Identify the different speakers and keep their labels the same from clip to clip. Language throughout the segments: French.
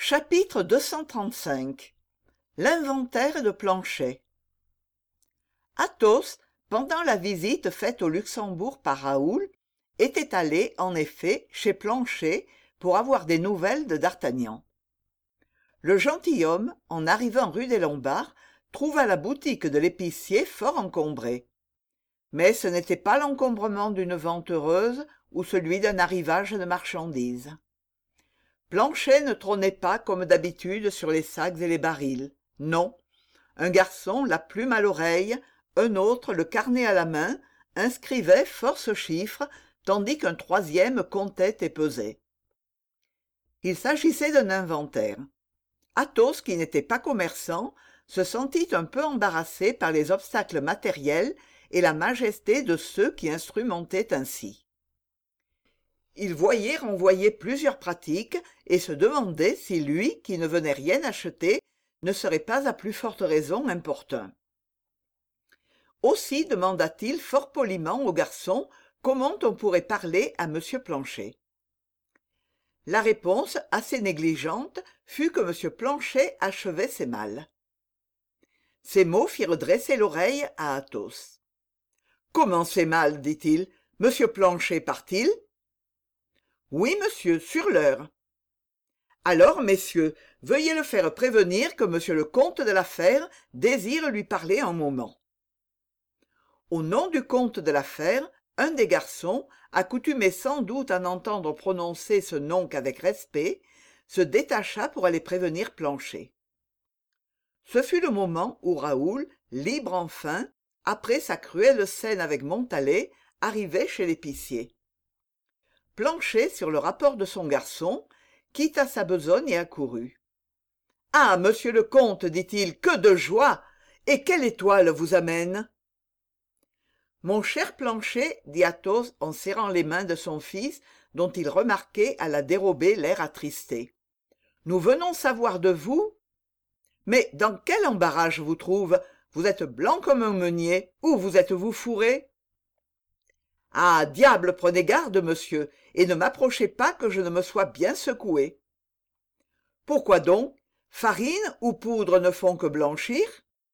Speaker 1: Chapitre 235. L'inventaire de Planchet. Athos, pendant la visite faite au Luxembourg par Raoul, était allé, en effet, chez Planchet pour avoir des nouvelles de d'Artagnan. Le gentilhomme, en arrivant rue des Lombards, trouva la boutique de l'épicier fort encombrée. Mais ce n'était pas l'encombrement d'une vente heureuse ou celui d'un arrivage de marchandises. Planchet ne trônait pas comme d'habitude sur les sacs et les barils. Non, un garçon, la plume à l'oreille, un autre, le carnet à la main, inscrivait force chiffres, tandis qu'un troisième comptait et pesait. Il s'agissait d'un inventaire. Athos, qui n'était pas commerçant, se sentit un peu embarrassé par les obstacles matériels et la majesté de ceux qui instrumentaient ainsi. Il voyait renvoyer plusieurs pratiques et se demandait si lui, qui ne venait rien acheter, ne serait pas à plus forte raison importun. Aussi demanda-t-il fort poliment au garçon comment on pourrait parler à M. Planchet. La réponse, assez négligente, fut que M. Planchet achevait ses malles. Ces mots firent dresser l'oreille à Athos. « Comment ses malles, dit-il. M. Planchet part-il ?»« Oui, monsieur, sur l'heure. »« Alors, messieurs, veuillez le faire prévenir que monsieur le comte de la Fère désire lui parler un moment. » Au nom du comte de la Fère, un des garçons, accoutumé sans doute à n'entendre prononcer ce nom qu'avec respect, se détacha pour aller prévenir Planchet. Ce fut le moment où Raoul, libre enfin, après sa cruelle scène avec Montalais, arrivait chez l'épicier. Planchet, sur le rapport de son garçon, quitta sa besogne et accourut. « Ah, monsieur le comte, dit-il, que de joie! Et quelle étoile vous amène ?» « Mon cher Planchet, dit Athos en serrant les mains de son fils, dont il remarquait à la dérobée l'air attristé. Nous venons savoir de vous. Mais dans quel embarras je vous trouve? Vous êtes blanc comme un meunier. Où vous êtes-vous fourré? Ah, diable, prenez garde, monsieur, et ne m'approchez pas que je ne me sois bien secoué. Pourquoi donc? Farine ou poudre ne font que blanchir?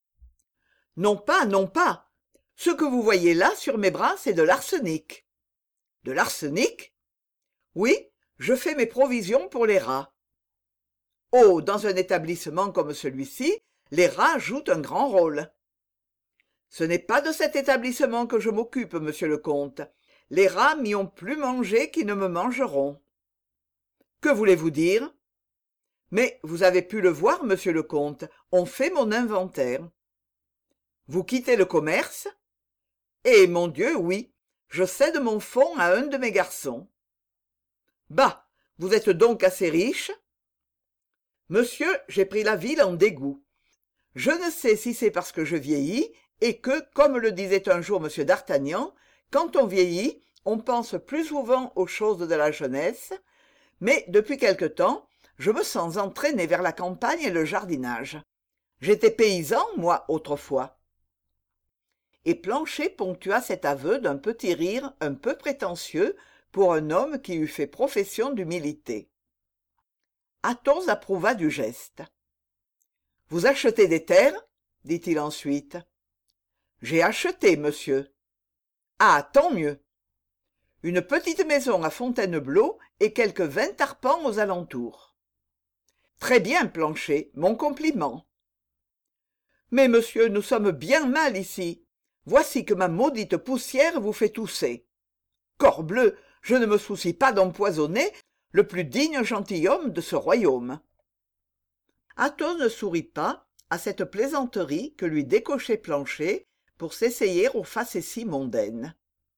Speaker 1: Non pas, non pas. Ce que vous voyez là sur mes bras, c'est de l'arsenic. De l'arsenic? Oui, je fais mes provisions pour les rats. Oh, dans un établissement comme celui-ci, les rats jouent un grand rôle. Ce n'est pas de cet établissement que je m'occupe, monsieur le comte. Les rats m'y ont plus mangé qu'ils ne me mangeront. Que voulez-vous dire? Mais vous avez pu le voir, monsieur le comte, on fait mon inventaire. Vous quittez le commerce? Eh, mon Dieu, oui, je cède mon fonds à un de mes garçons. Bah, vous êtes donc assez riche? Monsieur, j'ai pris la ville en dégoût. Je ne sais si c'est parce que je vieillis et que, comme le disait un jour M. d'Artagnan, quand on vieillit, on pense plus souvent aux choses de la jeunesse, mais depuis quelque temps, je me sens entraîné vers la campagne et le jardinage. J'étais paysan, moi, autrefois. Et Planchet ponctua cet aveu d'un petit rire un peu prétentieux pour un homme qui eût fait profession d'humilité. Athos approuva du geste. « Vous achetez des terres ?» dit-il ensuite. « J'ai acheté, monsieur. »« Ah, tant mieux. Une petite maison à Fontainebleau et quelques 20 arpents aux alentours. »« Très bien, Planchet, mon compliment. »« Mais, monsieur, nous sommes bien mal ici. Voici que ma maudite poussière vous fait tousser. Corbleu, je ne me soucie pas d'empoisonner le plus digne gentilhomme de ce royaume. » Athos ne sourit pas à cette plaisanterie que lui décochait Planchet pour s'essayer aux facéties mondaines.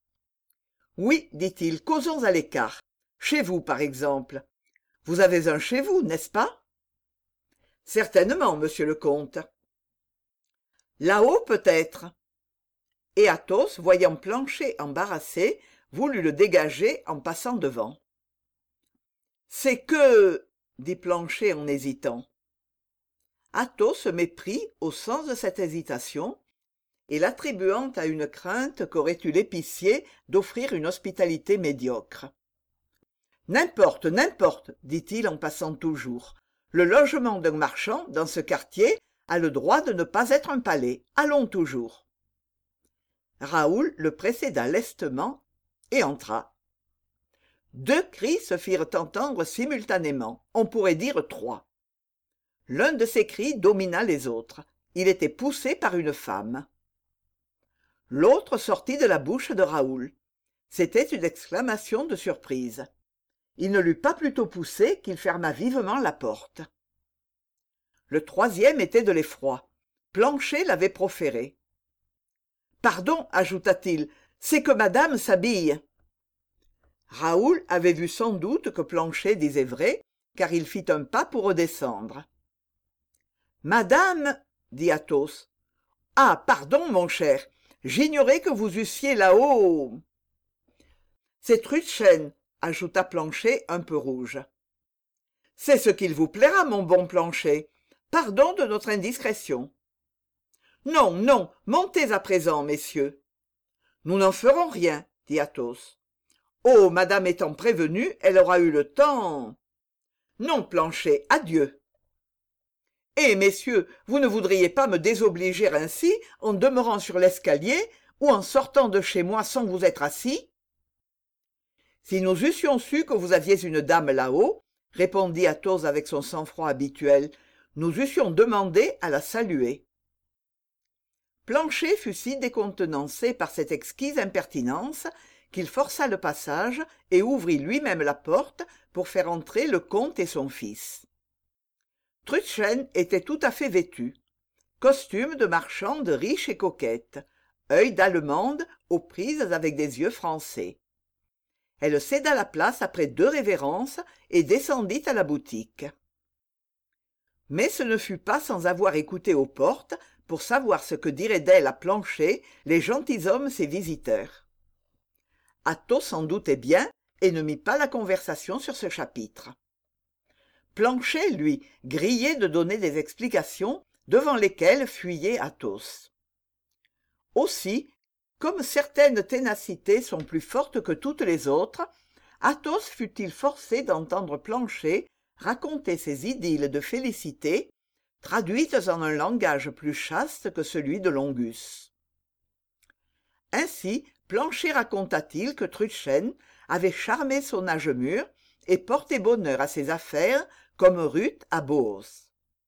Speaker 1: « Oui, dit-il, causons à l'écart. Chez vous, par exemple. Vous avez un chez vous, n'est-ce pas? »« Certainement, monsieur le comte. »« Là-haut, peut-être. » Et Athos, voyant Planchet embarrassé, voulut le dégager en passant devant. « C'est que... » dit Planchet en hésitant. Athos se méprit au sens de cette hésitation, et l'attribuant à une crainte qu'aurait eue l'épicier d'offrir une hospitalité médiocre. « N'importe, n'importe, dit-il en passant toujours. Le logement d'un marchand dans ce quartier a le droit de ne pas être un palais. Allons toujours. Raoul le précéda lestement et entra. 2 cris se firent entendre simultanément, on pourrait dire 3. L'un de ces cris domina les autres. Il était poussé par une femme. L'autre sortit de la bouche de Raoul. C'était une exclamation de surprise. Il ne l'eut pas plutôt poussé qu'il ferma vivement la porte. Le troisième était de l'effroi. Planchet l'avait proféré. « Pardon, ajouta-t-il, c'est que madame s'habille. » Raoul avait vu sans doute que Planchet disait vrai, car il fit un pas pour redescendre. « Madame, dit Athos. « Ah, pardon, mon cher, j'ignorais que vous eussiez là-haut. » « C'est Trudchen, ajouta Planchet un peu rouge. « C'est ce qu'il vous plaira, mon bon Planchet. Pardon de notre indiscrétion. »« Non, non, montez à présent, messieurs. »« Nous n'en ferons rien, dit Athos. »« Oh, madame étant prévenue, elle aura eu le temps. »« Non, Planchet, adieu. »« Eh, messieurs, vous ne voudriez pas me désobliger ainsi en demeurant sur l'escalier ou en sortant de chez moi sans vous être assis ?»« Si nous eussions su que vous aviez une dame là-haut, répondit Athos avec son sang-froid habituel, nous eussions demandé à la saluer. Planchet fut si décontenancé par cette exquise impertinence qu'il força le passage et ouvrit lui-même la porte pour faire entrer le comte et son fils. Trudchen était tout à fait vêtu. Costume de marchande riche et coquette, œil d'Allemande aux prises avec des yeux français. Elle céda la place après 2 révérences et descendit à la boutique. Mais ce ne fut pas sans avoir écouté aux portes pour savoir ce que diraient d'elle à Planchet les gentilshommes ses visiteurs. Athos s'en doutait bien et ne mit pas la conversation sur ce chapitre. Planchet, lui, grillait de donner des explications devant lesquelles fuyait Athos. Aussi, comme certaines ténacités sont plus fortes que toutes les autres, Athos fut-il forcé d'entendre Planchet raconter ses idylles de félicité, traduites en un langage plus chaste que celui de Longus. Ainsi, Planchet raconta-t-il que Trudchen avait charmé son âge mûr et porté bonheur à ses affaires comme Ruth à Boos.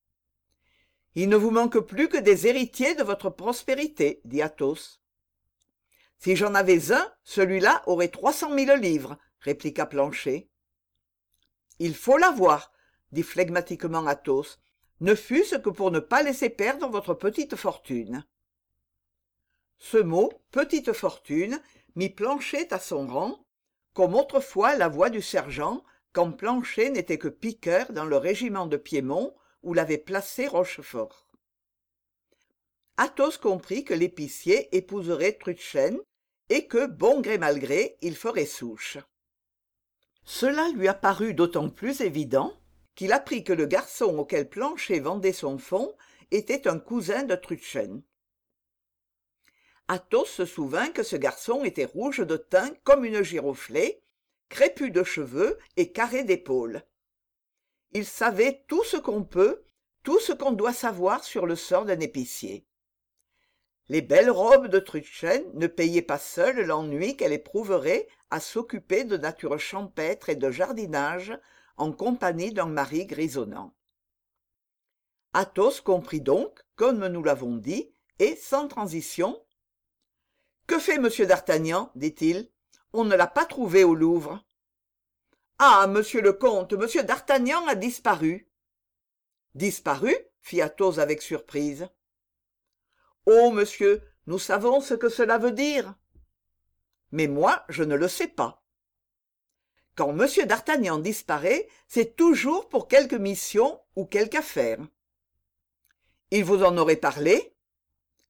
Speaker 1: « Il ne vous manque plus que des héritiers de votre prospérité, dit Athos. « Si j'en avais un, celui-là aurait 300 000 livres, répliqua Planchet. « Il faut l'avoir, dit flegmatiquement Athos, ne fût-ce que pour ne pas laisser perdre votre petite fortune. » Ce mot « petite fortune » mit Planchet à son rang, comme autrefois la voix du sergent, quand Planchet n'était que piqueur dans le régiment de Piémont où l'avait placé Rochefort. Athos comprit que l'épicier épouserait Trudchen et que, bon gré mal gré, il ferait souche. Cela lui apparut d'autant plus évident qu'il apprit que le garçon auquel Planchet vendait son fonds était un cousin de Trudchen. Athos se souvint que ce garçon était rouge de teint comme une giroflée, crépus de cheveux et carré d'épaules. Il savait tout ce qu'on peut, tout ce qu'on doit savoir sur le sort d'un épicier. Les belles robes de Trudchen ne payaient pas seules l'ennui qu'elle éprouverait à s'occuper de nature champêtre et de jardinage en compagnie d'un mari grisonnant. Athos comprit donc, comme nous l'avons dit, et sans transition. « Que fait monsieur d'Artagnan » dit-il. « On ne l'a pas trouvé au Louvre. »« Ah, monsieur le comte, monsieur d'Artagnan a disparu. »« Disparu » fit Athos avec surprise. « Oh, monsieur, nous savons ce que cela veut dire. »« Mais moi, je ne le sais pas. » Quand monsieur d'Artagnan disparaît, c'est toujours pour quelque mission ou quelque affaire. « Il vous en aurait parlé ?»« Jamais. »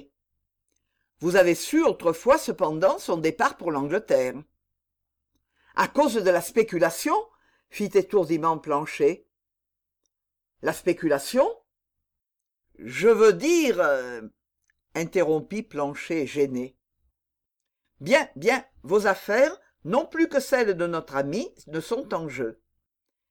Speaker 1: « Vous avez su autrefois cependant son départ pour l'Angleterre. »« À cause de la spéculation ?» fit étourdiment Planchet. « La spéculation ? Je veux dire... interrompit Planchet gêné. « Bien, bien, vos affaires, non plus que celles de notre ami, ne sont en jeu.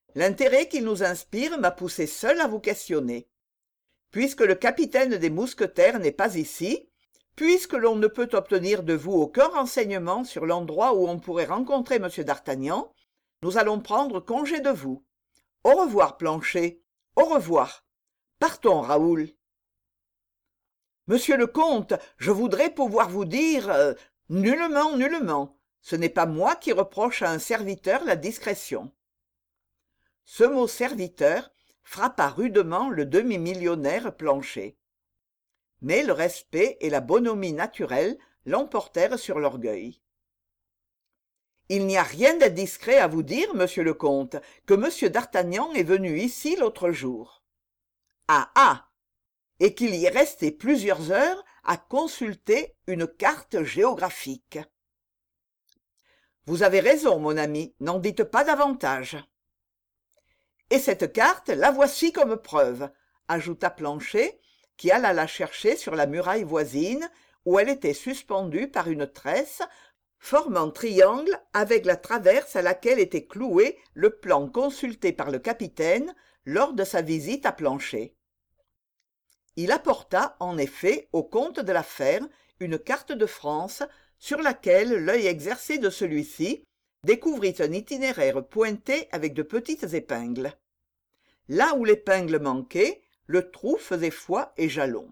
Speaker 1: L'intérêt qu'il nous inspire m'a poussé seul à vous questionner. Puisque le capitaine des mousquetaires n'est pas ici, puisque l'on ne peut obtenir de vous aucun renseignement sur l'endroit où on pourrait rencontrer M. d'Artagnan, nous allons prendre congé de vous. Au revoir, Planchet. Au revoir. Partons, Raoul. Monsieur le comte, je voudrais pouvoir vous dire nullement, nullement. Ce n'est pas moi qui reproche à un serviteur la discrétion. Ce mot serviteur frappa rudement le demi-millionnaire Planchet. Mais le respect et la bonhomie naturelle l'emportèrent sur l'orgueil. Il n'y a rien d'indiscret à vous dire, monsieur le comte, que monsieur d'Artagnan est venu ici l'autre jour. Ah ah! Et qu'il y est resté plusieurs heures à consulter une carte géographique. Vous avez raison, mon ami, n'en dites pas davantage. Et cette carte, la voici comme preuve, ajouta Planchet, qui alla la chercher sur la muraille voisine, où elle était suspendue par une tresse, formant triangle avec la traverse à laquelle était cloué le plan consulté par le capitaine lors de sa visite à Planchet. Il apporta, en effet, au comte de la Fère une carte de France sur laquelle l'œil exercé de celui-ci découvrit un itinéraire pointé avec de petites épingles. Là où l'épingle manquait, le trou faisait foi et jalon.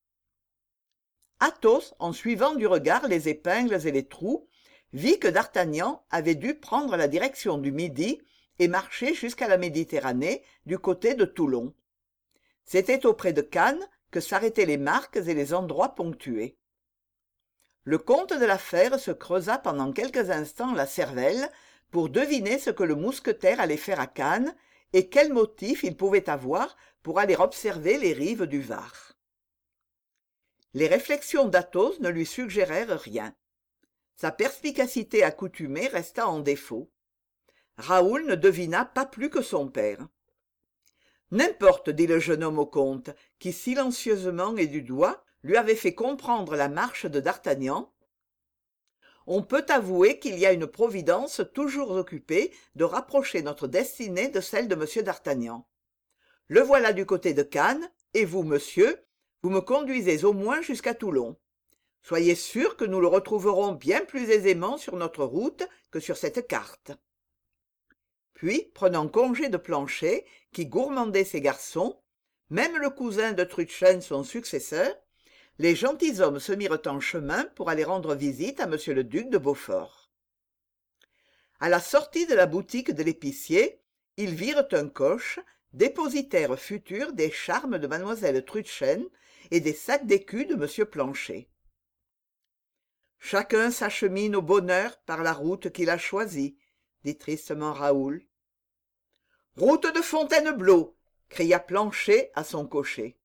Speaker 1: Athos, en suivant du regard les épingles et les trous, vit que d'Artagnan avait dû prendre la direction du Midi et marcher jusqu'à la Méditerranée du côté de Toulon. C'était auprès de Cannes que s'arrêtaient les marques et les endroits ponctués. Le comte de la Fère se creusa pendant quelques instants la cervelle pour deviner ce que le mousquetaire allait faire à Cannes et quel motif il pouvait avoir pour aller observer les rives du Var. Les réflexions d'Athos ne lui suggérèrent rien. Sa perspicacité accoutumée resta en défaut. Raoul ne devina pas plus que son père. N'importe, dit le jeune homme au comte, qui silencieusement et du doigt lui avait fait comprendre la marche de d'Artagnan. On peut avouer qu'il y a une providence toujours occupée de rapprocher notre destinée de celle de M. d'Artagnan. Le voilà du côté de Cannes, et vous, monsieur, vous me conduisez au moins jusqu'à Toulon. Soyez sûr que nous le retrouverons bien plus aisément sur notre route que sur cette carte. Puis, prenant congé de Planchet, qui gourmandait ses garçons, même le cousin de Trudchen, son successeur, les gentilshommes se mirent en chemin pour aller rendre visite à monsieur le duc de Beaufort. À la sortie de la boutique de l'épicier, ils virent un coche, dépositaire futur des charmes de mademoiselle Trudchen et des sacs d'écus de monsieur Planchet. Chacun s'achemine au bonheur par la route qu'il a choisie, dit tristement Raoul. Route de Fontainebleau, cria Planchet à son cocher.